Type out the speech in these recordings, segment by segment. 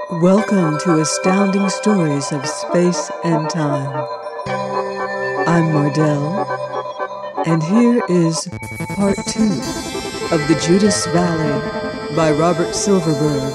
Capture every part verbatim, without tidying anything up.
Welcome to Astounding Stories of Space and Time. I'm Mardell, and here is part two of The Judas Valley by Robert Silverberg.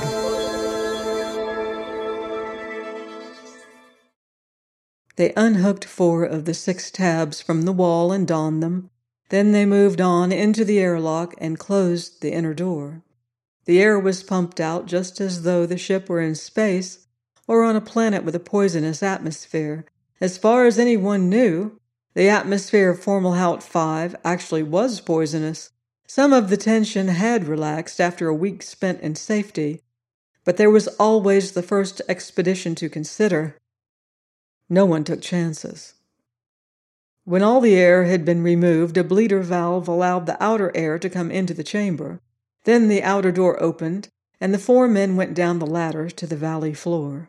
They unhooked four of the six tabs from the wall and donned them. Then they moved on into the airlock and closed the inner door. The air was pumped out just as though the ship were in space or on a planet with a poisonous atmosphere. As far as anyone knew, the atmosphere of Fomalhaut five actually was poisonous. Some of the tension had relaxed after a week spent in safety, but there was always the first expedition to consider. No one took chances. When all the air had been removed, a bleeder valve allowed the outer air to come into the chamber. Then the outer door opened, and the four men went down the ladder to the valley floor.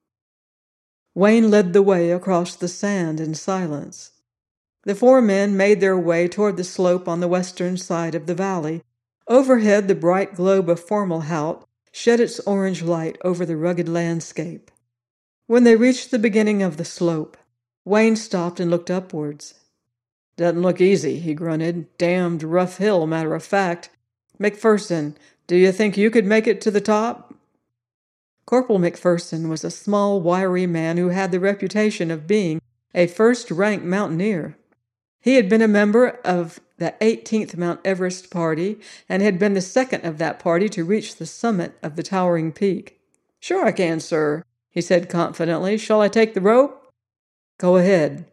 Wayne led the way across the sand in silence. The four men made their way toward the slope on the western side of the valley. Overhead, the bright globe of Fomalhaut shed its orange light over the rugged landscape. When they reached the beginning of the slope, Wayne stopped and looked upwards. "Doesn't look easy," he grunted. "Damned rough hill, matter of fact. McPherson, do you think you could make it to the top?" Corporal McPherson was a small, wiry man who had the reputation of being a first-rank mountaineer. He had been a member of the eighteenth Mount Everest Party and had been the second of that party to reach the summit of the towering peak. "Sure I can, sir," he said confidently. "Shall I take the rope?" "Go ahead.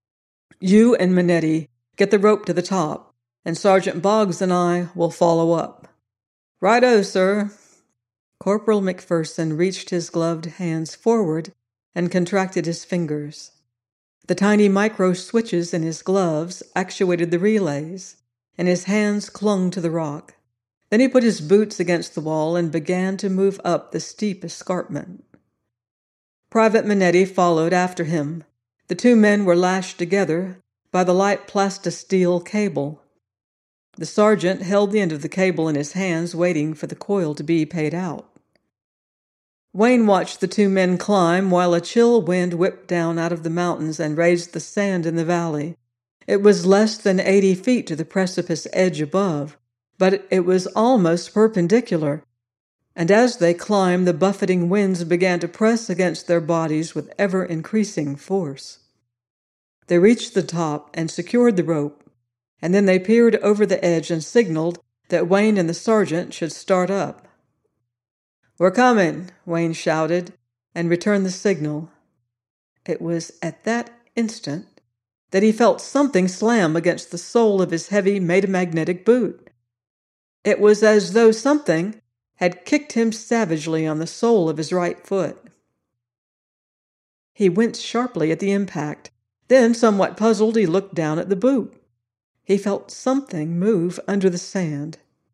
You and Minetti get the rope to the top, and Sergeant Boggs and I will follow up." "Righto, sir." Corporal McPherson reached his gloved hands forward and contracted his fingers. The tiny micro switches in his gloves actuated the relays, and his hands clung to the rock. Then he put his boots against the wall and began to move up the steep escarpment. Private Minetti followed after him. The two men were lashed together by the light plastisteel cable. The sergeant held the end of the cable in his hands, waiting for the coil to be paid out. Wayne watched the two men climb while a chill wind whipped down out of the mountains and raised the sand in the valley. It was less than eighty feet to the precipice edge above, but it was almost perpendicular, and as they climbed, the buffeting winds began to press against their bodies with ever-increasing force. They reached the top and secured the rope, and then they peered over the edge and signaled that Wayne and the sergeant should start up. "We're coming," Wayne shouted, and returned the signal. It was at that instant that he felt something slam against the sole of his heavy metamagnetic boot. It was as though something had kicked him savagely on the sole of his right foot. He winced sharply at the impact. Then, somewhat puzzled, he looked down at the boot. He felt something move under the sand.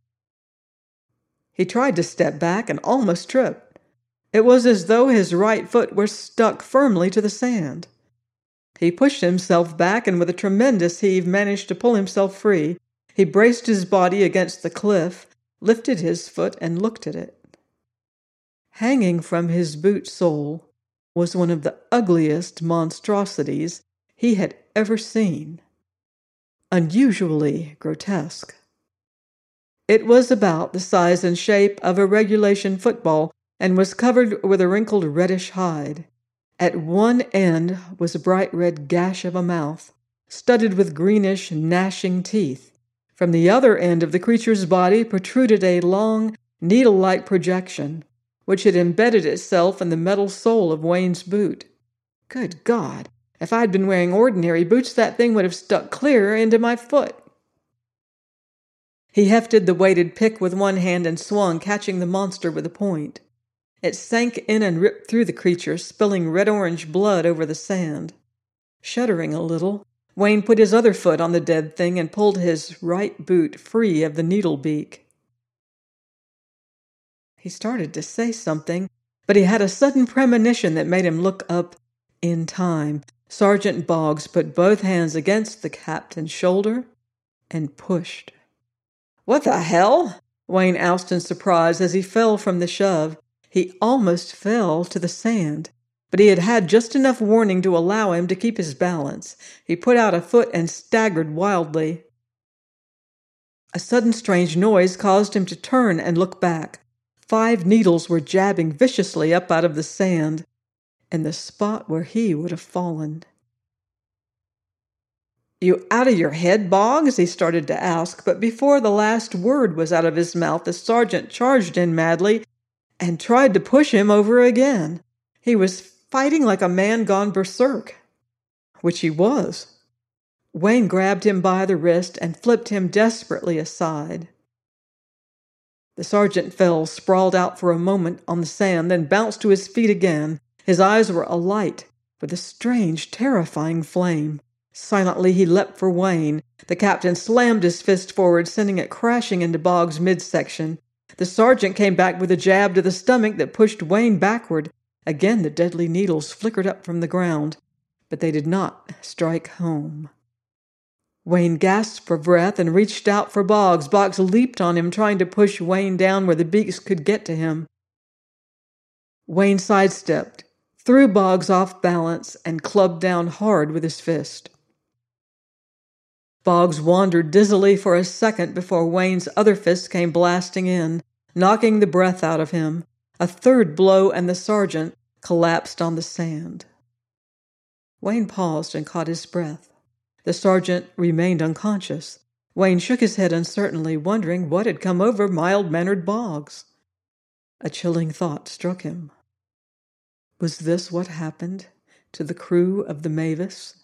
He tried to step back and almost tripped. It was as though his right foot were stuck firmly to the sand. He pushed himself back and with a tremendous heave managed to pull himself free. He braced his body against the cliff, lifted his foot, and looked at it. Hanging from his boot sole was one of the ugliest monstrosities he had ever seen. Unusually grotesque. It was about the size and shape of a regulation football and was covered with a wrinkled reddish hide. At one end was a bright red gash of a mouth, studded with greenish, gnashing teeth. From the other end of the creature's body protruded a long, needle-like projection, which had embedded itself in the metal sole of Wayne's boot. Good God! If I'd been wearing ordinary boots, that thing would have stuck clear into my foot. He hefted the weighted pick with one hand and swung, catching the monster with a point. It sank in and ripped through the creature, spilling red-orange blood over the sand. Shuddering a little, Wayne put his other foot on the dead thing and pulled his right boot free of the needle beak. He started to say something, but he had a sudden premonition that made him look up in time. Sergeant Boggs put both hands against the captain's shoulder and pushed. "What the hell?" Wayne asked in surprise as he fell from the shove. He almost fell to the sand, but he had had just enough warning to allow him to keep his balance. He put out a foot and staggered wildly. A sudden strange noise caused him to turn and look back. Five needles were jabbing viciously up out of the sand, in the spot where he would have fallen. "You out of your head, Boggs?" he started to ask, but before the last word was out of his mouth, the sergeant charged in madly and tried to push him over again. He was fighting like a man gone berserk, which he was. Wayne grabbed him by the wrist and flipped him desperately aside. The sergeant fell, sprawled out for a moment on the sand, then bounced to his feet again. His eyes were alight with a strange, terrifying flame. Silently he leapt for Wayne. The captain slammed his fist forward, sending it crashing into Boggs' midsection. The sergeant came back with a jab to the stomach that pushed Wayne backward. Again the deadly needles flickered up from the ground, but they did not strike home. Wayne gasped for breath and reached out for Boggs. Boggs leaped on him, trying to push Wayne down where the beaks could get to him. Wayne sidestepped, threw Boggs off balance, and clubbed down hard with his fist. Boggs wandered dizzily for a second before Wayne's other fist came blasting in, knocking the breath out of him. A third blow and the sergeant collapsed on the sand. Wayne paused and caught his breath. The sergeant remained unconscious. Wayne shook his head uncertainly, wondering what had come over mild-mannered Boggs. A chilling thought struck him. Was this what happened to the crew of the Mavis?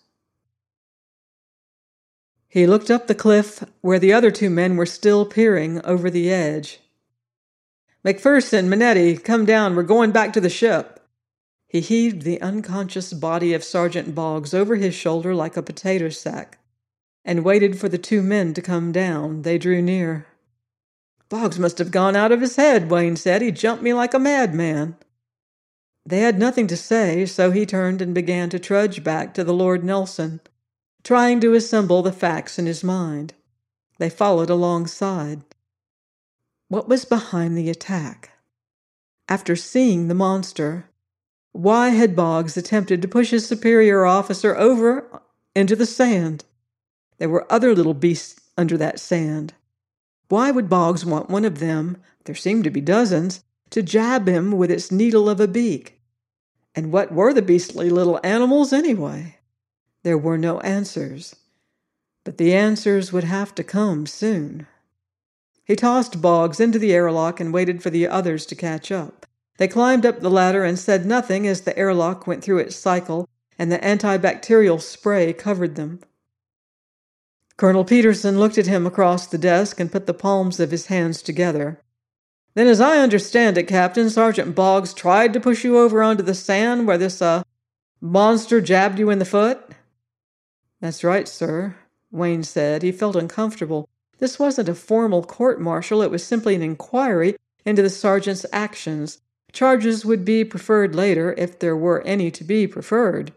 He looked up the cliff where the other two men were still peering over the edge. "McPherson, Minetti, come down. We're going back to the ship." He heaved the unconscious body of Sergeant Boggs over his shoulder like a potato sack and waited for the two men to come down. They drew near. "Boggs must have gone out of his head," Wayne said. "He jumped me like a madman." They had nothing to say, so he turned and began to trudge back to the Lord Nelson, trying to assemble the facts in his mind. They followed alongside. What was behind the attack? After seeing the monster, why had Boggs attempted to push his superior officer over into the sand? There were other little beasts under that sand. Why would Boggs want one of them, there seemed to be dozens, to jab him with its needle of a beak? And what were the beastly little animals anyway? There were no answers, but the answers would have to come soon. He tossed Boggs into the airlock and waited for the others to catch up. They climbed up the ladder and said nothing as the airlock went through its cycle and the antibacterial spray covered them. Colonel Peterson looked at him across the desk and put the palms of his hands together. "Then as I understand it, Captain, Sergeant Boggs tried to push you over onto the sand where this, uh, monster jabbed you in the foot?" "That's right, sir," Wayne said. He felt uncomfortable. This wasn't a formal court-martial. It was simply an inquiry into the sergeant's actions. Charges would be preferred later, if there were any to be preferred.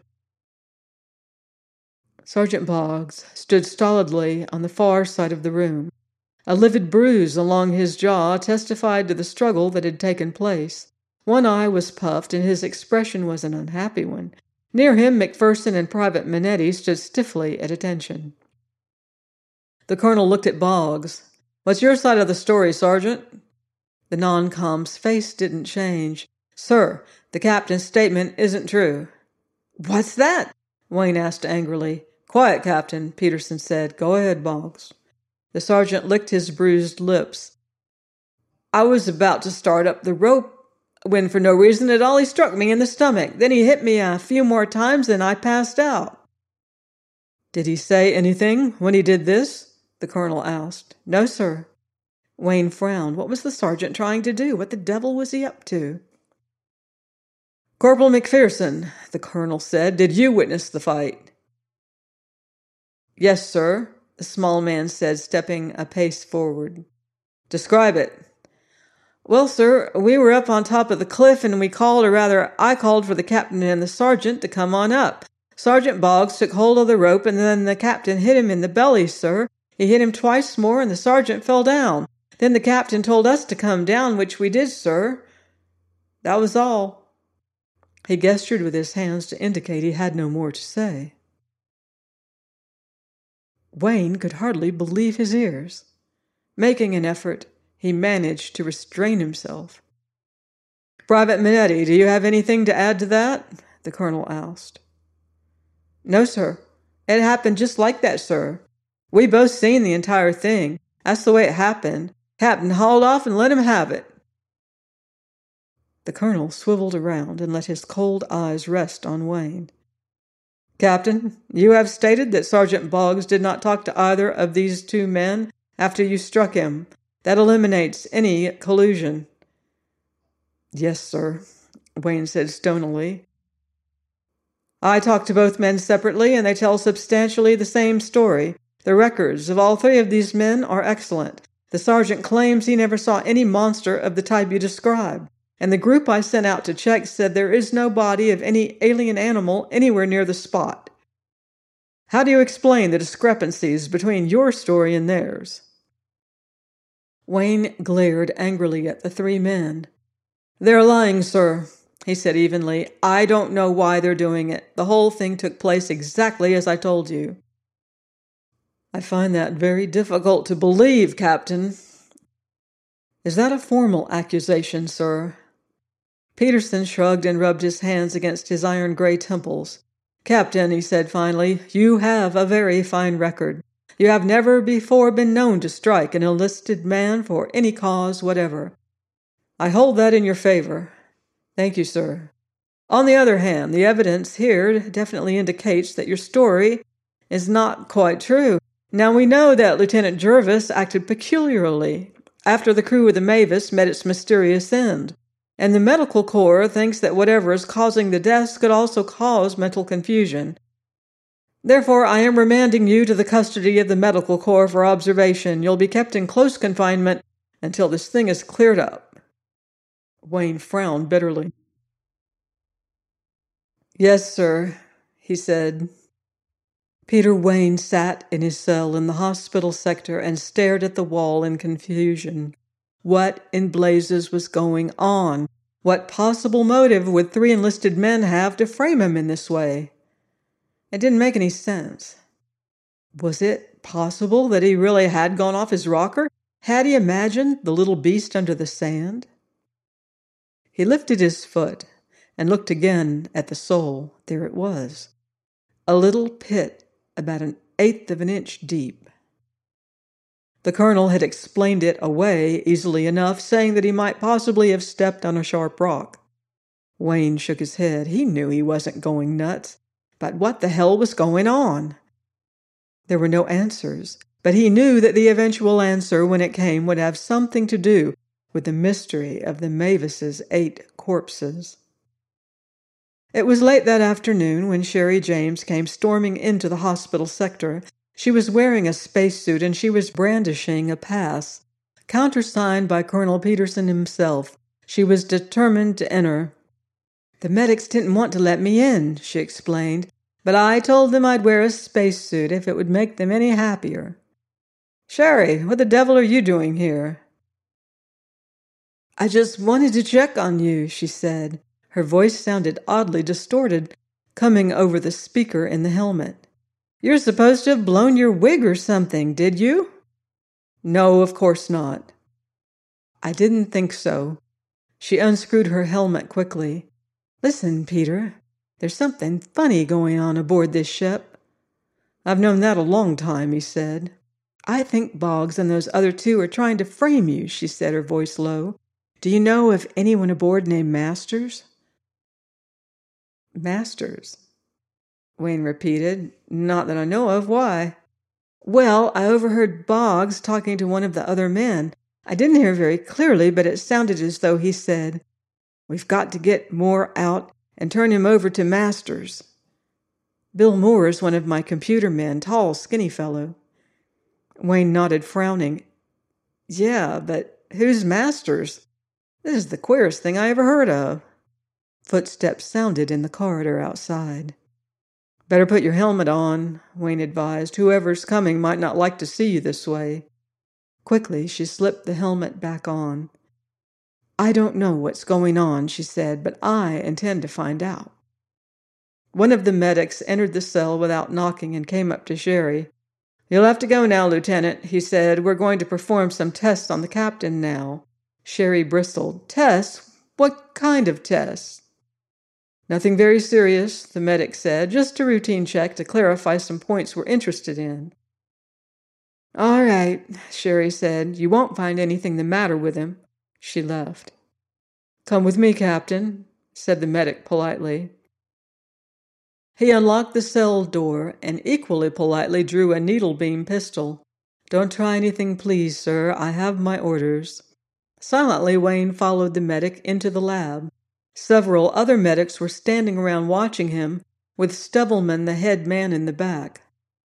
Sergeant Boggs stood stolidly on the far side of the room. A livid bruise along his jaw testified to the struggle that had taken place. One eye was puffed, and his expression was an unhappy one. Near him, McPherson and Private Minetti stood stiffly at attention. The colonel looked at Boggs. "What's your side of the story, Sergeant?" The non-com's face didn't change. "Sir, the captain's statement isn't true." "What's that?" Wayne asked angrily. "Quiet, Captain," Peterson said. "Go ahead, Boggs." The sergeant licked his bruised lips. "I was about to start up the rope when, for no reason at all, he struck me in the stomach. Then he hit me a few more times and I passed out." "Did he say anything when he did this?" the colonel asked. "No, sir." Wayne frowned. What was the sergeant trying to do? What the devil was he up to? "Corporal McPherson," the colonel said, "did you witness the fight?" "Yes, sir," the small man said, stepping a pace forward. "Describe it." "Well, sir, we were up on top of the cliff and we called, or rather, I called for the captain and the sergeant to come on up. Sergeant Boggs took hold of the rope and then the captain hit him in the belly, sir. He hit him twice more and the sergeant fell down. Then the captain told us to come down, which we did, sir." That was all." He gestured with his hands to indicate he had no more to say. Wayne could hardly believe his ears. Making an effort, he managed to restrain himself. "Private Minetti, do you have anything to add to that?" the colonel asked. "No, sir. It happened just like that, sir. We both seen the entire thing. That's the way it happened. Captain hauled off and let him have it." The colonel swiveled around and let his cold eyes rest on Wayne. "Captain, you have stated that Sergeant Boggs did not talk to either of these two men after you struck him. That eliminates any collusion." "Yes, sir," Wayne said stonily. "I talked to both men separately, and they tell substantially the same story. The records of all three of these men are excellent. The sergeant claims he never saw any monster of the type you describe, and the group I sent out to check said there is no body of any alien animal anywhere near the spot. How do you explain the discrepancies between your story and theirs?" Wayne glared angrily at the three men. "They're lying, sir," he said evenly. "I don't know why they're doing it. The whole thing took place exactly as I told you." "I find that very difficult to believe, Captain." "Is that a formal accusation, sir?" Peterson shrugged and rubbed his hands against his iron-gray temples. "Captain," he said finally, "you have a very fine record. You have never before been known to strike an enlisted man for any cause whatever. I hold that in your favor." "Thank you, sir." "On the other hand, the evidence here definitely indicates that your story is not quite true. Now, we know that Lieutenant Jervis acted peculiarly after the crew of the Mavis met its mysterious end, and the medical corps thinks that whatever is causing the deaths could also cause mental confusion. Therefore, I am remanding you to the custody of the medical corps for observation. You'll be kept in close confinement until this thing is cleared up." Wayne frowned bitterly. "Yes, sir," he said. Peter Wayne sat in his cell in the hospital sector and stared at the wall in confusion. What in blazes was going on? What possible motive would three enlisted men have to frame him in this way? It didn't make any sense. Was it possible that he really had gone off his rocker? Had he imagined the little beast under the sand? He lifted his foot and looked again at the sole. There it was, a little pit about an eighth of an inch deep. The colonel had explained it away easily enough, saying that he might possibly have stepped on a sharp rock. Wayne shook his head. He knew he wasn't going nuts, but what the hell was going on? There were no answers, but he knew that the eventual answer, when it came, would have something to do with the mystery of the Mavis's eight corpses. It was late that afternoon when Sherry James came storming into the hospital sector. She was wearing a spacesuit and she was brandishing a pass, countersigned by Colonel Peterson himself. She was determined to enter. "The medics didn't want to let me in," she explained, "but I told them I'd wear a spacesuit if it would make them any happier." "Sherry, what the devil are you doing here?" "I just wanted to check on you," she said. Her voice sounded oddly distorted, coming over the speaker in the helmet. "You're supposed to have blown your wig or something, did you?" "No, of course not." "I didn't think so." She unscrewed her helmet quickly. "Listen, Peter, there's something funny going on aboard this ship." "I've known that a long time," he said. "I think Boggs and those other two are trying to frame you," she said, her voice low. "Do you know of anyone aboard named Masters?" "Masters?" Wayne repeated. "Not that I know of. Why?" "Well, I overheard Boggs talking to one of the other men. I didn't hear very clearly, but it sounded as though he said, 'We've got to get Moore out and turn him over to Masters.' Bill Moore is one of my computer men, tall, skinny fellow." Wayne nodded, frowning. "Yeah, but who's Masters? This is the queerest thing I ever heard of." Footsteps sounded in the corridor outside. "Better put your helmet on," Wayne advised. "Whoever's coming might not like to see you this way." Quickly, she slipped the helmet back on. "I don't know what's going on," she said, "but I intend to find out." One of the medics entered the cell without knocking and came up to Sherry. "You'll have to go now, Lieutenant," he said. "We're going to perform some tests on the captain now." Sherry bristled. "Tests? What kind of tests?" "Nothing very serious," the medic said. "Just a routine check to clarify some points we're interested in." "All right," Sherry said. "You won't find anything the matter with him." She left. "Come with me, Captain," said the medic politely. He unlocked the cell door and equally politely drew a needle beam pistol. "Don't try anything, please, sir. I have my orders." Silently, Wayne followed the medic into the lab. Several other medics were standing around watching him, with Stubblman, the head man, in the back.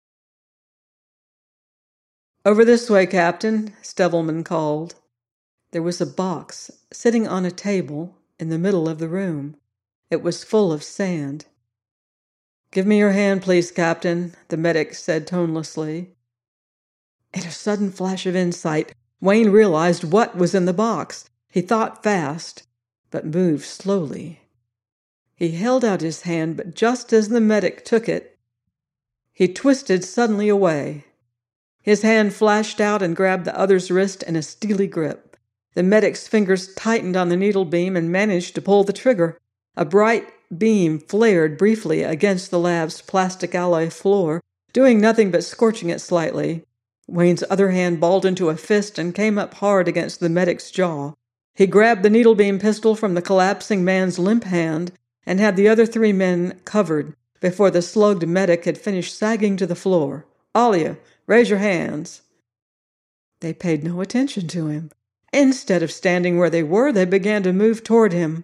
"Over this way, Captain," Stubblman called. There was a box sitting on a table in the middle of the room. It was full of sand. "Give me your hand, please, Captain," the medic said tonelessly. In a sudden flash of insight, Wayne realized what was in the box. He thought fast, but moved slowly. He held out his hand, but just as the medic took it, he twisted suddenly away. His hand flashed out and grabbed the other's wrist in a steely grip. The medic's fingers tightened on the needle beam and managed to pull the trigger. A bright beam flared briefly against the lab's plastic alloy floor, doing nothing but scorching it slightly. Wayne's other hand balled into a fist and came up hard against the medic's jaw. He grabbed the needle beam pistol from the collapsing man's limp hand and had the other three men covered before the slugged medic had finished sagging to the floor. "All of you, raise your hands." They paid no attention to him. Instead of standing where they were, they began to move toward him.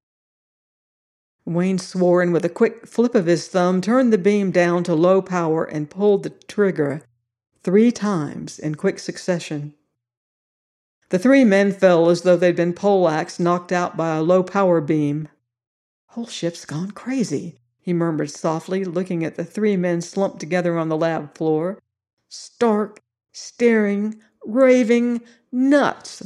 Wayne swore and with a quick flip of his thumb turned the beam down to low power and pulled the trigger three times in quick succession. The three men fell as though they'd been poleaxed, knocked out by a low-power beam. "Whole ship's gone crazy," he murmured softly, looking at the three men slumped together on the lab floor. "Stark, staring, raving nuts."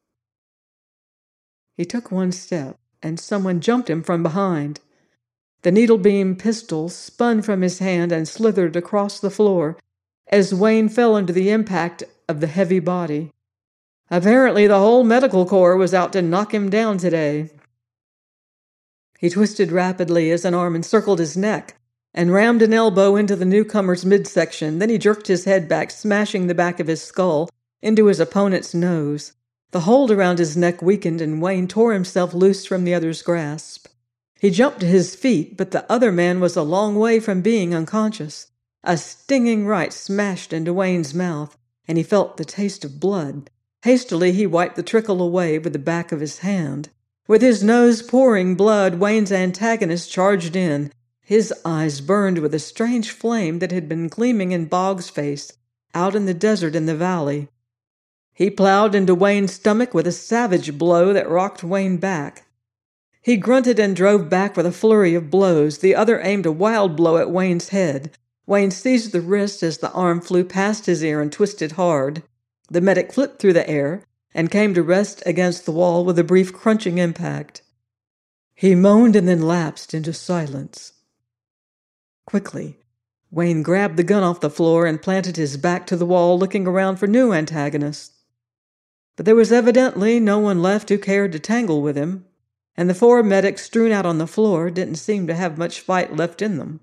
He took one step, and someone jumped him from behind. The needle beam pistol spun from his hand and slithered across the floor as Wayne fell under the impact of the heavy body. Apparently the whole medical corps was out to knock him down today. He twisted rapidly as an arm encircled his neck and rammed an elbow into the newcomer's midsection. Then he jerked his head back, smashing the back of his skull into his opponent's nose. The hold around his neck weakened, and Wayne tore himself loose from the other's grasp. He jumped to his feet, but the other man was a long way from being unconscious. A stinging right smashed into Wayne's mouth, and he felt the taste of blood. Hastily, he wiped the trickle away with the back of his hand. With his nose pouring blood, Wayne's antagonist charged in. His eyes burned with a strange flame that had been gleaming in Boggs' face out in the desert in the valley. He plowed into Wayne's stomach with a savage blow that rocked Wayne back. He grunted and drove back with a flurry of blows. The other aimed a wild blow at Wayne's head. Wayne seized the wrist as the arm flew past his ear and twisted hard. The medic flipped through the air and came to rest against the wall with a brief crunching impact. He moaned and then lapsed into silence. Quickly, Wayne grabbed the gun off the floor and planted his back to the wall, looking around for new antagonists. But there was evidently no one left who cared to tangle with him, and the four medics strewn out on the floor didn't seem to have much fight left in them.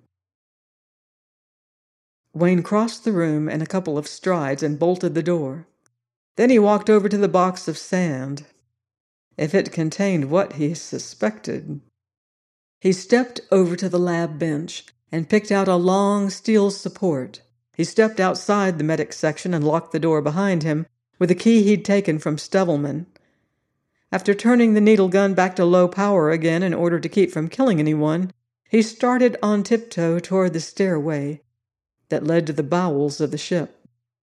Wayne crossed the room in a couple of strides and bolted the door. Then he walked over to the box of sand. If it contained what he suspected. He stepped over to the lab bench and picked out a long steel support. He stepped outside the medic section and locked the door behind him with a key he'd taken from Stubblman. After turning the needle gun back to low power again in order to keep from killing anyone, he started on tiptoe toward the stairway that led to the bowels of the ship.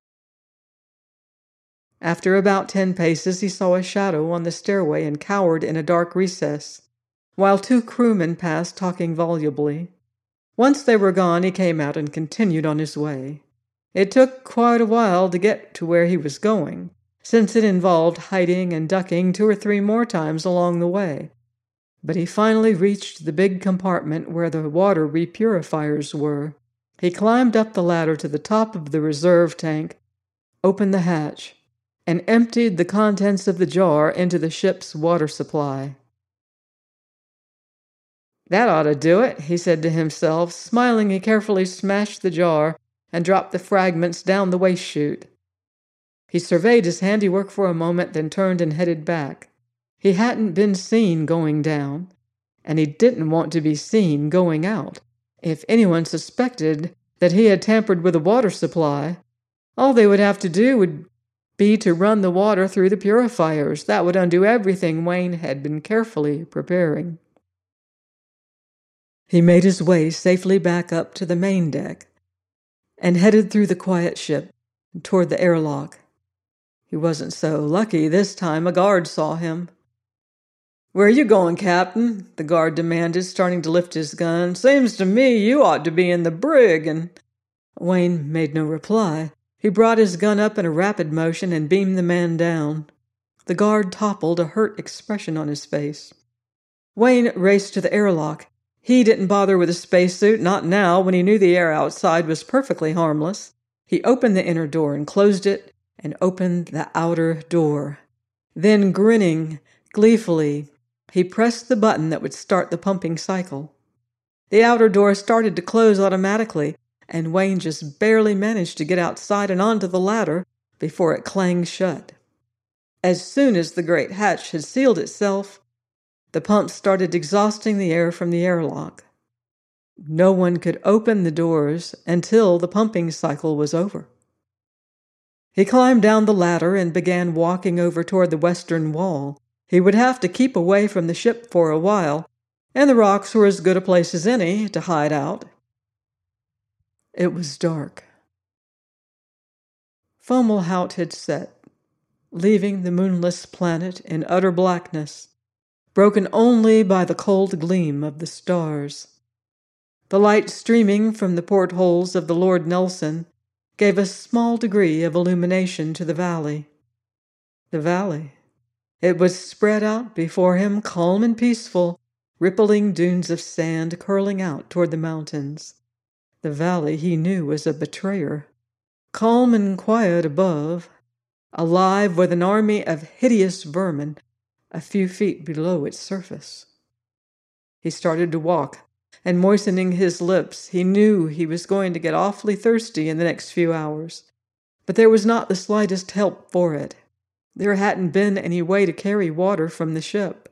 After about ten paces, he saw a shadow on the stairway and cowered in a dark recess, while two crewmen passed talking volubly. Once they were gone, he came out and continued on his way. It took quite a while to get to where he was going. since it involved hiding and ducking two or three more times along the way. But he finally reached the big compartment where the water repurifiers were. He climbed up the ladder to the top of the reserve tank, opened the hatch, and emptied the contents of the jar into the ship's water supply. "That ought to do it," he said to himself. Smiling, he carefully smashed the jar and dropped the fragments down the waste chute. He surveyed his handiwork for a moment, then turned and headed back. He hadn't been seen going down, and he didn't want to be seen going out. If anyone suspected that he had tampered with the water supply, all they would have to do would be to run the water through the purifiers. That would undo everything Wayne had been carefully preparing. He made his way safely back up to the main deck and headed through the quiet ship toward the airlock. He wasn't so lucky this time. A guard saw him. "Where are you going, Captain?" the guard demanded, starting to lift his gun. "Seems to me you ought to be in the brig." And Wayne made no reply. He brought his gun up in a rapid motion and beamed the man down. The guard toppled, a hurt expression on his face. Wayne raced to the airlock. He didn't bother with a spacesuit, not now, when he knew the air outside was perfectly harmless. He opened the inner door and closed it, and opened the outer door. Then, grinning gleefully, he pressed the button that would start the pumping cycle. The outer door started to close automatically, and Wayne just barely managed to get outside and onto the ladder before it clanged shut. As soon as the great hatch had sealed itself, the pumps started exhausting the air from the airlock. No one could open the doors until the pumping cycle was over. He climbed down the ladder and began walking over toward the western wall. He would have to keep away from the ship for a while, and the rocks were as good a place as any to hide out. It was dark. Fomalhaut had set, leaving the moonless planet in utter blackness, broken only by the cold gleam of the stars. The light streaming from the portholes of the Lord Nelson gave a small degree of illumination to the valley. The valley. It was spread out before him, calm and peaceful, rippling dunes of sand curling out toward the mountains. The valley he knew was a betrayer, calm and quiet above, alive with an army of hideous vermin a few feet below its surface. He started to walk, and moistening his lips, he knew he was going to get awfully thirsty in the next few hours. But there was not the slightest help for it. There hadn't been any way to carry water from the ship.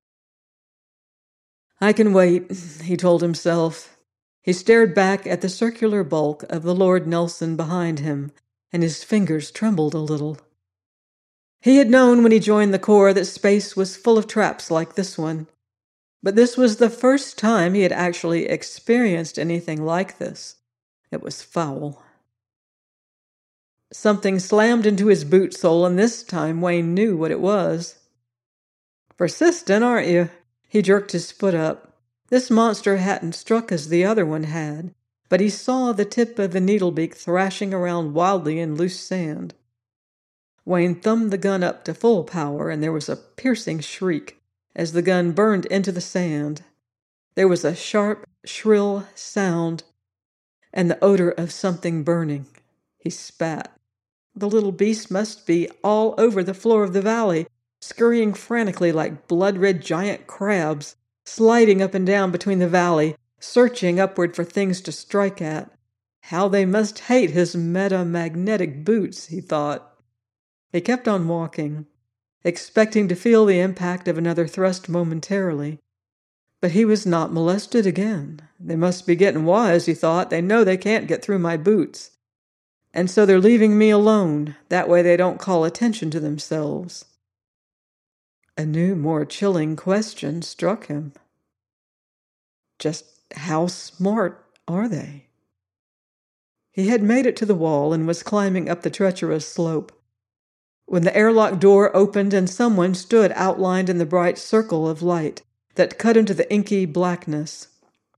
"I can wait," he told himself. He stared back at the circular bulk of the Lord Nelson behind him, and his fingers trembled a little. He had known when he joined the Corps that space was full of traps like this one. But this was the first time he had actually experienced anything like this. It was foul. Something slammed into his boot sole, and this time Wayne knew what it was. "Persistent, aren't you?" He jerked his foot up. This monster hadn't struck as the other one had, but he saw the tip of the needlebeak thrashing around wildly in loose sand. Wayne thumbed the gun up to full power, and there was a piercing shriek as the gun burned into the sand. There was a sharp, shrill sound, and the odor of something burning. He spat. The little beast must be all over the floor of the valley, scurrying frantically like blood-red giant crabs, sliding up and down between the valley, searching upward for things to strike at. How they must hate his meta-magnetic boots, he thought. He kept on walking, expecting to feel the impact of another thrust momentarily. But he was not molested again. They must be getting wise, he thought. They know they can't get through my boots. And so they're leaving me alone. That way they don't call attention to themselves. A new, more chilling question struck him. Just how smart are they? He had made it to the wall and was climbing up the treacherous slope when the airlock door opened and someone stood outlined in the bright circle of light that cut into the inky blackness.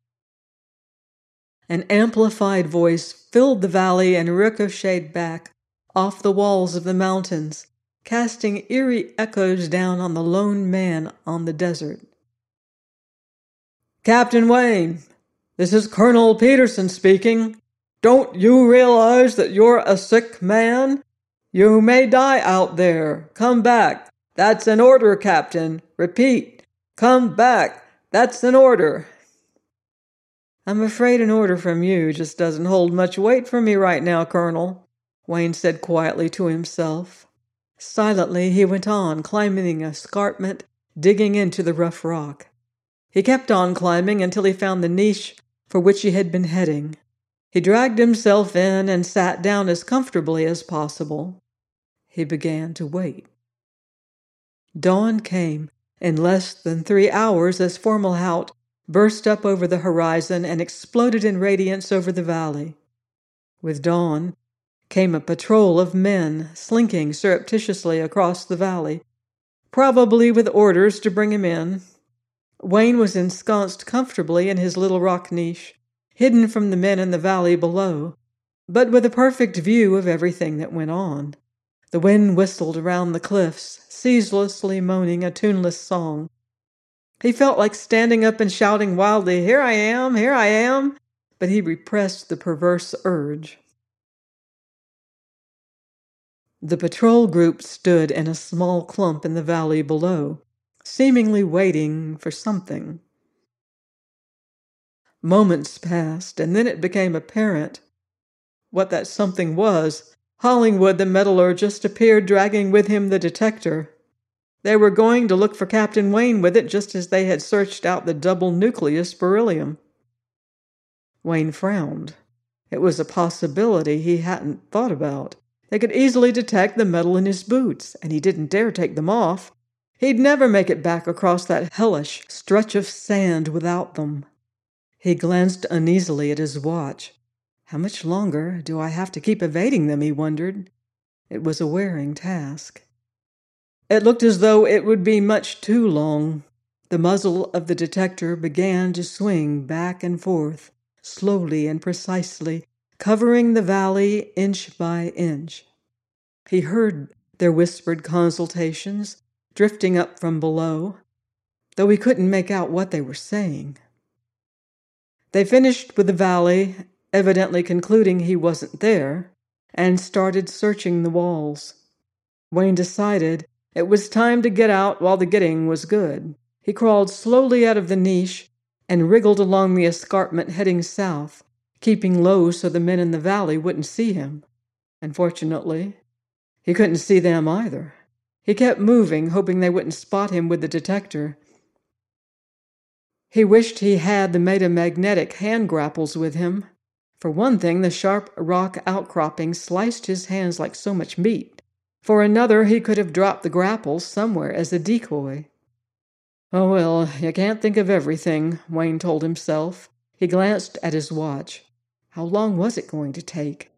An amplified voice filled the valley and ricocheted back off the walls of the mountains, casting eerie echoes down on the lone man on the desert. "Captain Wayne, this is Colonel Peterson speaking. Don't you realize that you're a sick man? You may die out there. Come back. That's an order, Captain. Repeat. Come back. That's an order." "I'm afraid an order from you just doesn't hold much weight for me right now, Colonel," Wayne said quietly to himself. Silently, he went on, climbing an escarpment, digging into the rough rock. He kept on climbing until he found the niche for which he had been heading. He dragged himself in and sat down as comfortably as possible. He began to wait. Dawn came in less than three hours as Fomalhaut burst up over the horizon and exploded in radiance over the valley. With dawn came a patrol of men slinking surreptitiously across the valley, probably with orders to bring him in. Wayne was ensconced comfortably in his little rock niche, hidden from the men in the valley below, but with a perfect view of everything that went on. The wind whistled around the cliffs, ceaselessly moaning a tuneless song. He felt like standing up and shouting wildly, "Here I am, here I am," but he repressed the perverse urge. The patrol group stood in a small clump in the valley below, seemingly waiting for something. Moments passed, and then it became apparent what that something was. Hollingwood, the metallurgist, appeared, dragging with him the detector. They were going to look for Captain Wayne with it, just as they had searched out the double-nucleus beryllium. Wayne frowned. It was a possibility he hadn't thought about. They could easily detect the metal in his boots, and he didn't dare take them off. He'd never make it back across that hellish stretch of sand without them. He glanced uneasily at his watch. How much longer do I have to keep evading them, he wondered. It was a wearing task. It looked as though it would be much too long. The muzzle of the detector began to swing back and forth, slowly and precisely, covering the valley inch by inch. He heard their whispered consultations, drifting up from below, though he couldn't make out what they were saying. They finished with the valley, evidently concluding he wasn't there, and started searching the walls. Wayne decided it was time to get out while the getting was good. He crawled slowly out of the niche and wriggled along the escarpment heading south, keeping low so the men in the valley wouldn't see him. Unfortunately, he couldn't see them either. He kept moving, hoping they wouldn't spot him with the detector. He wished he had the metamagnetic hand grapples with him. For one thing, the sharp rock outcropping sliced his hands like so much meat. For another, he could have dropped the grapples somewhere as a decoy. Oh well, you can't think of everything, Wayne told himself. He glanced at his watch. How long was it going to take?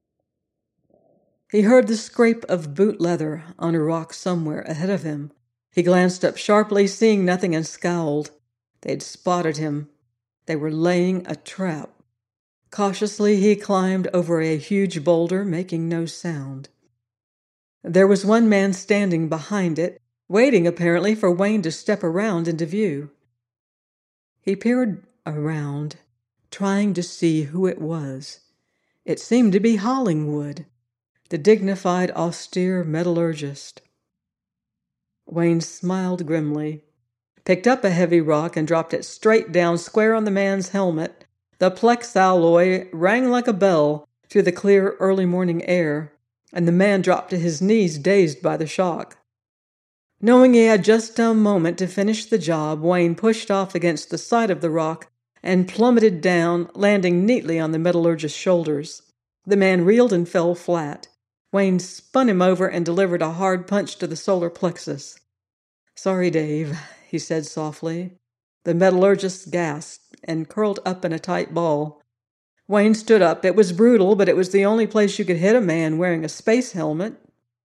He heard the scrape of boot leather on a rock somewhere ahead of him. He glanced up sharply, seeing nothing, and scowled. They'd spotted him. They were laying a trap. Cautiously, he climbed over a huge boulder, making no sound. There was one man standing behind it, waiting apparently for Wayne to step around into view. He peered around, trying to see who it was. It seemed to be Hollingwood, the dignified, austere metallurgist. Wayne smiled grimly, picked up a heavy rock and dropped it straight down square on the man's helmet. The plex alloy rang like a bell through the clear early morning air, and the man dropped to his knees, dazed by the shock. Knowing he had just a moment to finish the job, Wayne pushed off against the side of the rock and plummeted down, landing neatly on the metallurgist's shoulders. The man reeled and fell flat. Wayne spun him over and delivered a hard punch to the solar plexus. "Sorry, Dave," he said softly. The metallurgist gasped and curled up in a tight ball. Wayne stood up. It was brutal, but it was the only place you could hit a man wearing a space helmet.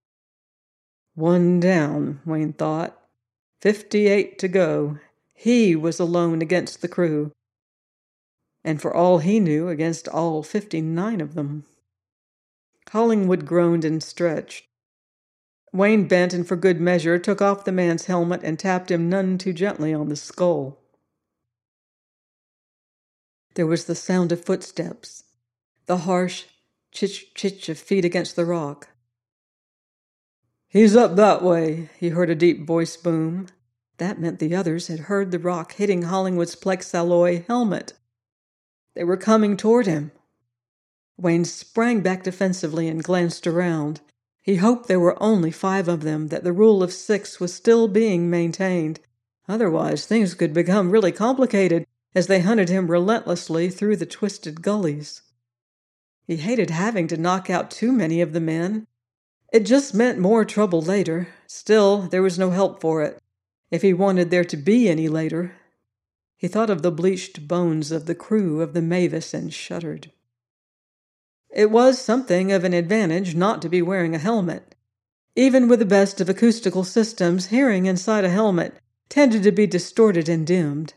One down, Wayne thought. Fifty-eight to go. He was alone against the crew. And for all he knew, against all fifty-nine of them. Hollingwood groaned and stretched. Wayne bent and for good measure took off the man's helmet and tapped him none too gently on the skull. There was the sound of footsteps, the harsh chitch-chitch of feet against the rock. "He's up that way," he heard a deep voice boom. That meant the others had heard the rock hitting Hollingwood's plexalloy helmet. They were coming toward him. Wayne sprang back defensively and glanced around. He hoped there were only five of them, that the rule of six was still being maintained. Otherwise, things could become really complicated as they hunted him relentlessly through the twisted gullies. He hated having to knock out too many of the men. It just meant more trouble later. Still, there was no help for it, if he wanted there to be any later. He thought of the bleached bones of the crew of the Mavis and shuddered. It was something of an advantage not to be wearing a helmet. Even with the best of acoustical systems, hearing inside a helmet tended to be distorted and dimmed.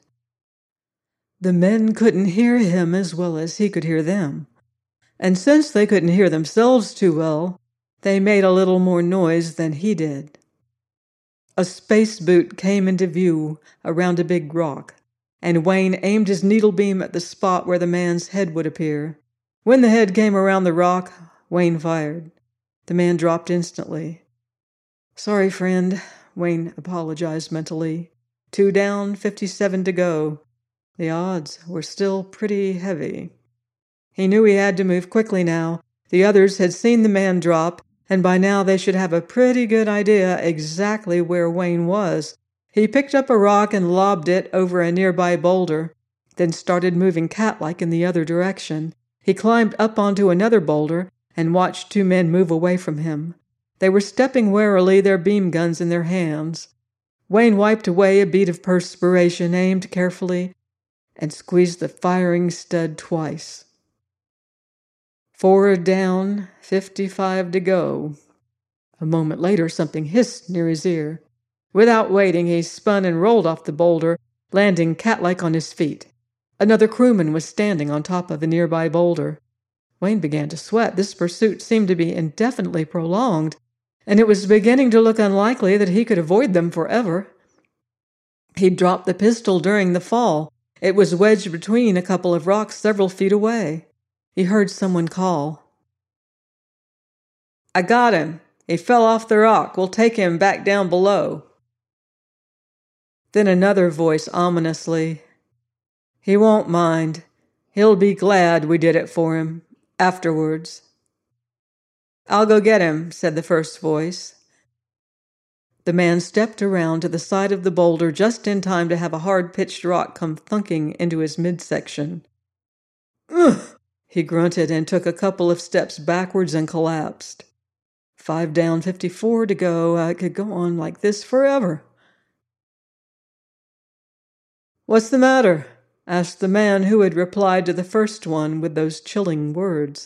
The men couldn't hear him as well as he could hear them. And since they couldn't hear themselves too well, they made a little more noise than he did. A space boot came into view around a big rock, and Wayne aimed his needle beam at the spot where the man's head would appear. When the head came around the rock, Wayne fired. The man dropped instantly. "Sorry, friend," Wayne apologized mentally. Two down, fifty-seven to go. The odds were still pretty heavy. He knew he had to move quickly now. The others had seen the man drop, and by now they should have a pretty good idea exactly where Wayne was. He picked up a rock and lobbed it over a nearby boulder, then started moving cat-like in the other direction. He climbed up onto another boulder and watched two men move away from him. They were stepping warily, their beam guns in their hands. Wayne wiped away a bead of perspiration, aimed carefully, and squeezed the firing stud twice. Four down, fifty-five to go. A moment later, something hissed near his ear. Without waiting, he spun and rolled off the boulder, landing cat-like on his feet. Another crewman was standing on top of a nearby boulder. Wayne began to sweat. This pursuit seemed to be indefinitely prolonged, and it was beginning to look unlikely that he could avoid them forever. He dropped the pistol during the fall. It was wedged between a couple of rocks several feet away. He heard someone call. "I got him. He fell off the rock. We'll take him back down below." Then another voice ominously. "He won't mind. He'll be glad we did it for him. Afterwards." "I'll go get him," said the first voice. The man stepped around to the side of the boulder just in time to have a hard-pitched rock come thunking into his midsection. "Ugh!" he grunted and took a couple of steps backwards and collapsed. Five down, fifty-four to go. I could go on like this forever. "What's the matter?" asked the man who had replied to the first one with those chilling words.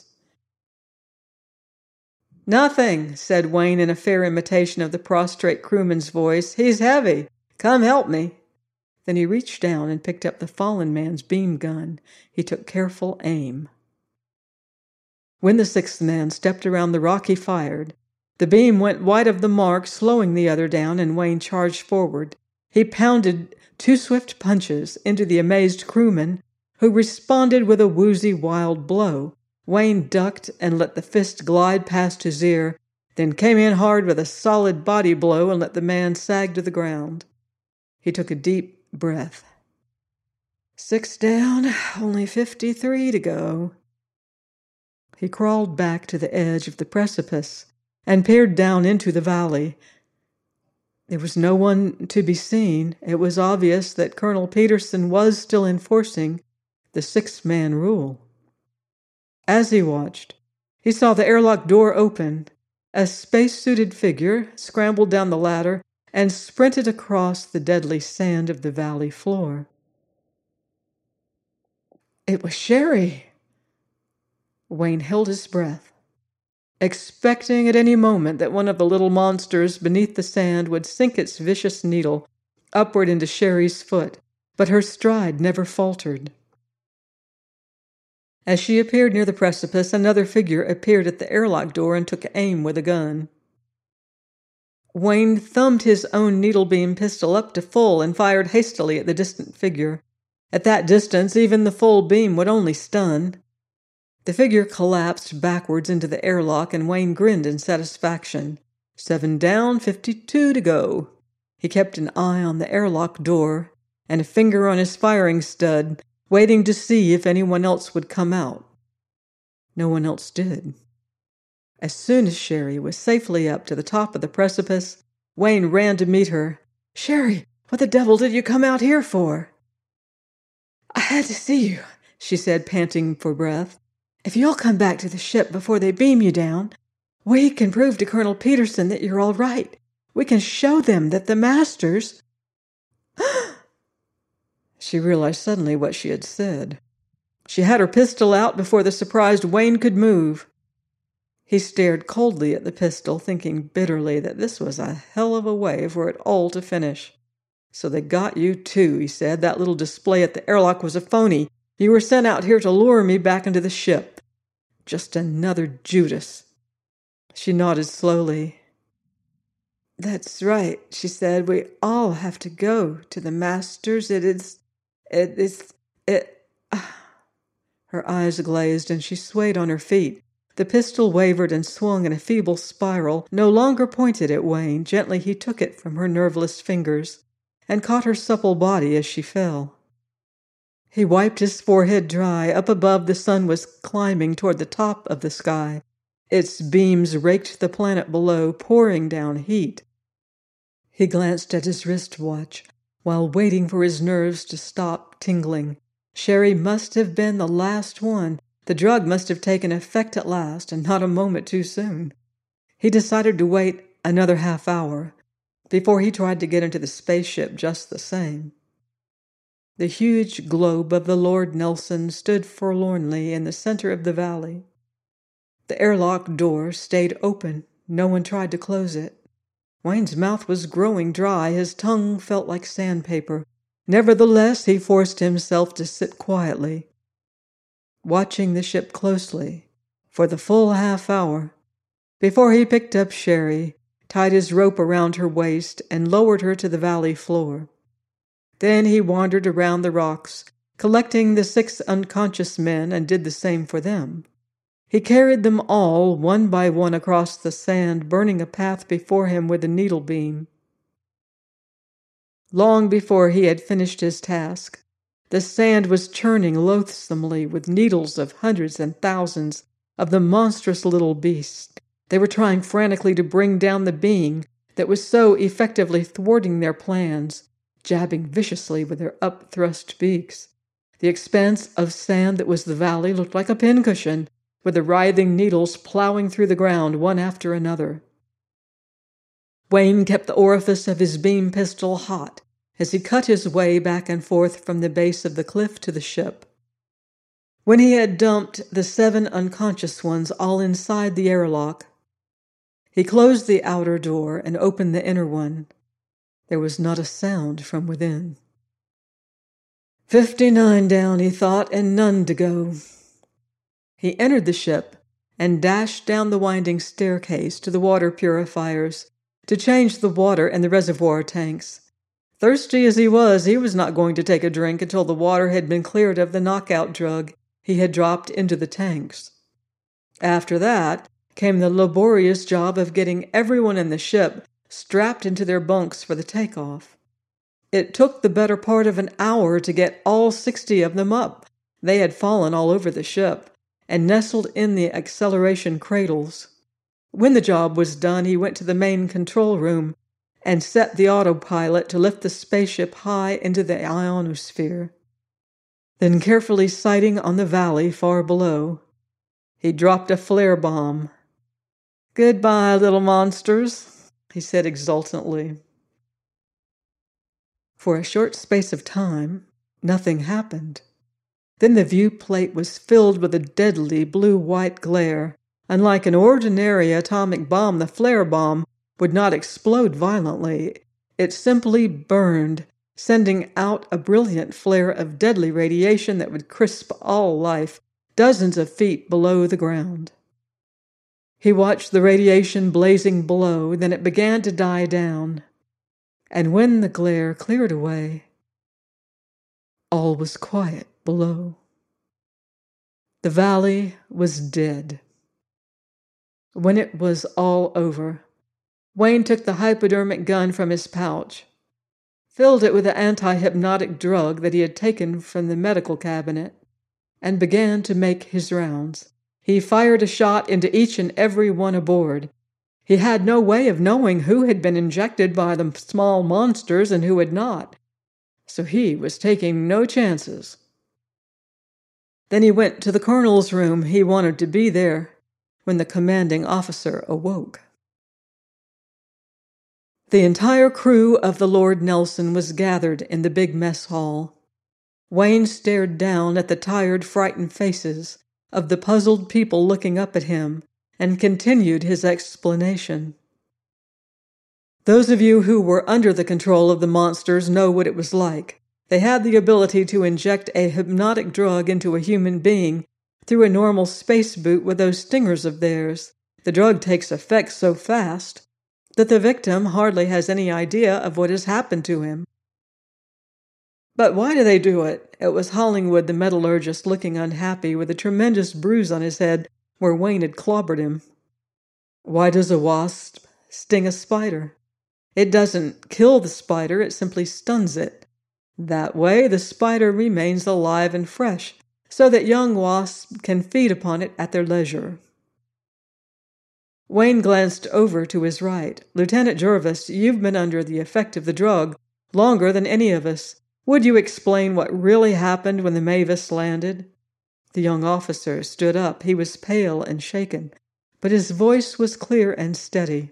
"Nothing," said Wayne in a fair imitation of the prostrate crewman's voice. "He's heavy. Come help me." Then he reached down and picked up the fallen man's beam gun. He took careful aim. When the sixth man stepped around the rock, he fired. The beam went wide of the mark, slowing the other down, and Wayne charged forward. He pounded two swift punches into the amazed crewman, who responded with a woozy, wild blow. Wayne ducked and let the fist glide past his ear, then came in hard with a solid body blow and let the man sag to the ground. He took a deep breath. Six down, only fifty-three to go. He crawled back to the edge of the precipice and peered down into the valley. There was no one to be seen. It was obvious that Colonel Peterson was still enforcing the six-man rule. As he watched, he saw the airlock door open. A space-suited figure scrambled down the ladder and sprinted across the deadly sand of the valley floor. It was Sherry. Wayne held his breath, expecting at any moment that one of the little monsters beneath the sand would sink its vicious needle upward into Sherry's foot, but her stride never faltered. As she appeared near the precipice, another figure appeared at the airlock door and took aim with a gun. Wayne thumbed his own needle-beam pistol up to full and fired hastily at the distant figure. At that distance, even the full beam would only stun. The figure collapsed backwards into the airlock, and Wayne grinned in satisfaction. Seven down, fifty-two to go. He kept an eye on the airlock door and a finger on his firing stud, waiting to see if anyone else would come out. No one else did. As soon as Sherry was safely up to the top of the precipice, Wayne ran to meet her. "Sherry, what the devil did you come out here for?" "I had to see you," she said, panting for breath. "If you'll come back to the ship before they beam you down, we can prove to Colonel Peterson that you're all right. We can show them that the masters—" She realized suddenly what she had said. She had her pistol out before the surprised Wayne could move. He stared coldly at the pistol, thinking bitterly that this was a hell of a way for it all to finish. "So they got you, too," he said. "That little display at the airlock was a phony. You were sent out here to lure me back into the ship. Just another Judas." She nodded slowly. "That's right," she said. "We all have to go to the masters. It is... It is... It..." Her eyes glazed, and she swayed on her feet. The pistol wavered and swung in a feeble spiral, no longer pointed at Wayne. Gently he took it from her nerveless fingers and caught her supple body as she fell. He wiped his forehead dry. Up above, the sun was climbing toward the top of the sky. Its beams raked the planet below, pouring down heat. He glanced at his wristwatch while waiting for his nerves to stop tingling. Sherry must have been the last one. The drug must have taken effect at last, and not a moment too soon. He decided to wait another half hour before he tried to get into the spaceship just the same. The huge globe of the Lord Nelson stood forlornly in the center of the valley. The airlock door stayed open. No one tried to close it. Wayne's mouth was growing dry. His tongue felt like sandpaper. Nevertheless, he forced himself to sit quietly, watching the ship closely for the full half hour before he picked up Sherry, tied his rope around her waist, and lowered her to the valley floor. Then he wandered around the rocks, collecting the six unconscious men, and did the same for them. He carried them all, one by one, across the sand, burning a path before him with a needle beam. Long before he had finished his task, the sand was churning loathsomely with needles of hundreds and thousands of the monstrous little beasts. They were trying frantically to bring down the being that was so effectively thwarting their plans, jabbing viciously with their up-thrust beaks. The expanse of sand that was the valley looked like a pincushion, with the writhing needles plowing through the ground one after another. Wayne kept the orifice of his beam pistol hot as he cut his way back and forth from the base of the cliff to the ship. When he had dumped the seven unconscious ones all inside the airlock, he closed the outer door and opened the inner one. There was not a sound from within. Fifty-nine down, he thought, and none to go. He entered the ship and dashed down the winding staircase to the water purifiers to change the water in the reservoir tanks. Thirsty as he was, he was not going to take a drink until the water had been cleared of the knockout drug he had dropped into the tanks. After that came the laborious job of getting everyone in the ship strapped into their bunks for the takeoff. It took the better part of an hour to get all sixty of them up. They had fallen all over the ship and nestled in the acceleration cradles. When the job was done, he went to the main control room and set the autopilot to lift the spaceship high into the ionosphere. Then, carefully sighting on the valley far below, he dropped a flare bomb. "Goodbye, little monsters," he said exultantly. For a short space of time, nothing happened. Then the viewplate was filled with a deadly blue-white glare. Unlike an ordinary atomic bomb, the flare bomb would not explode violently. It simply burned, sending out a brilliant flare of deadly radiation that would crisp all life dozens of feet below the ground. He watched the radiation blazing below, then it began to die down. And when the glare cleared away, all was quiet below. The valley was dead. When it was all over, Wayne took the hypodermic gun from his pouch, filled it with the anti-hypnotic drug that he had taken from the medical cabinet, and began to make his rounds. He fired a shot into each and every one aboard. He had no way of knowing who had been injected by the small monsters and who had not, so he was taking no chances. Then he went to the colonel's room. He wanted to be there when the commanding officer awoke. The entire crew of the Lord Nelson was gathered in the big mess hall. Wayne stared down at the tired, frightened faces of the puzzled people looking up at him and continued his explanation. Those of you who were under the control of the monsters know what it was like. They had the ability to inject a hypnotic drug into a human being through a normal space boot with those stingers of theirs. The drug takes effect so fast that the victim hardly has any idea of what has happened to him. But why do they do it? It was Hollingwood the metallurgist, looking unhappy with a tremendous bruise on his head where Wayne had clobbered him. Why does a wasp sting a spider? It doesn't kill the spider, it simply stuns it. That way the spider remains alive and fresh, so that young wasps can feed upon it at their leisure. Wayne glanced over to his right. Lieutenant Jervis, you've been under the effect of the drug longer than any of us. Would you explain what really happened when the Mavis landed? The young officer stood up. He was pale and shaken, but his voice was clear and steady.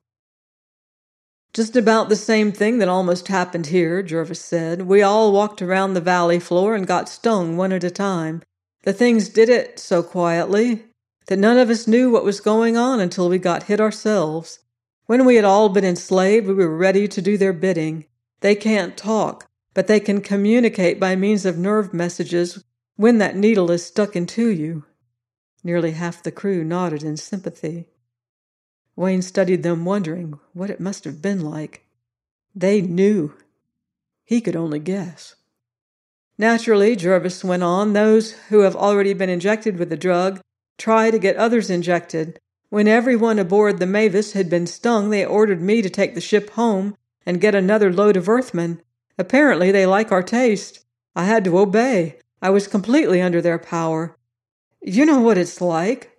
Just about the same thing that almost happened here, Jervis said. We all walked around the valley floor and got stung one at a time. The things did it so quietly that none of us knew what was going on until we got hit ourselves. When we had all been enslaved, we were ready to do their bidding. They can't talk, but they can communicate by means of nerve messages when that needle is stuck into you. Nearly half the crew nodded in sympathy. Wayne studied them, wondering what it must have been like. They knew. He could only guess. Naturally, Jervis went on, those who have already been injected with the drug try to get others injected. When everyone aboard the Mavis had been stung, they ordered me to take the ship home and get another load of Earthmen. Apparently they like our taste. I had to obey. I was completely under their power. You know what it's like.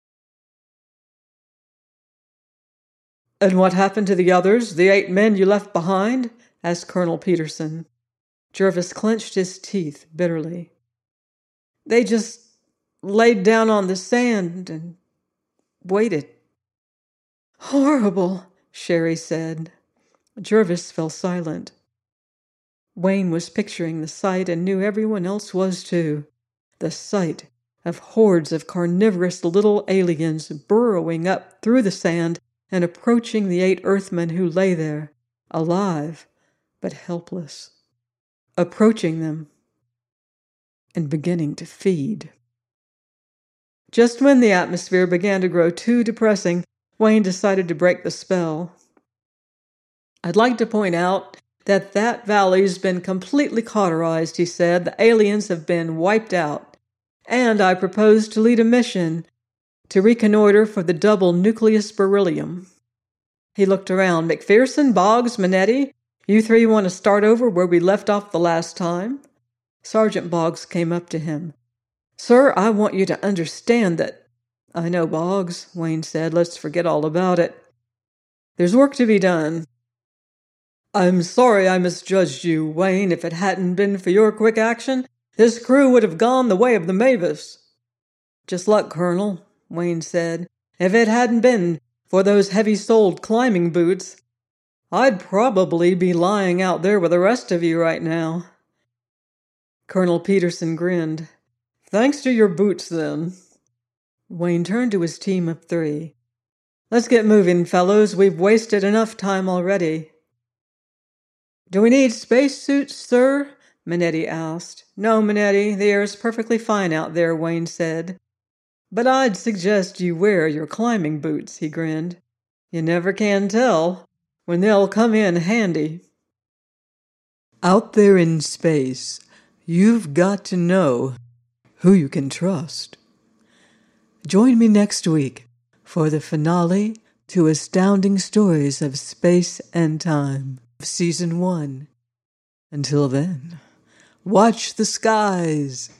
And what happened to the others, the eight men you left behind? Asked Colonel Peterson. Jervis clenched his teeth bitterly. They just laid down on the sand and waited. Horrible, Sherry said. Jervis fell silent. Wayne was picturing the sight and knew everyone else was too. The sight of hordes of carnivorous little aliens burrowing up through the sand and approaching the eight Earthmen who lay there, alive but helpless. Approaching them and beginning to feed. Just when the atmosphere began to grow too depressing, Wayne decided to break the spell. I'd like to point out that that valley's been completely cauterized, he said. The aliens have been wiped out. And I propose to lead a mission to reconnoiter for the double nucleus beryllium. He looked around. McPherson, Boggs, Minetti, you three want to start over where we left off the last time? Sergeant Boggs came up to him. Sir, I want you to understand that... I know, Boggs, Wayne said. Let's forget all about it. There's work to be done. I'm sorry I misjudged you, Wayne. If it hadn't been for your quick action, this crew would have gone the way of the Mavis. Just luck, Colonel, Wayne said. If it hadn't been for those heavy-soled climbing boots, I'd probably be lying out there with the rest of you right now. Colonel Peterson grinned. Thanks to your boots, then. Wayne turned to his team of three. Let's get moving, fellows. We've wasted enough time already. Do we need spacesuits, sir? Minetti asked. No, Minetti, the air is perfectly fine out there, Wayne said. But I'd suggest you wear your climbing boots, he grinned. You never can tell when they'll come in handy. Out there in space, you've got to know who you can trust. Join me next week for the finale to Astounding Stories of Space and Time, Season one. Until then, watch the skies.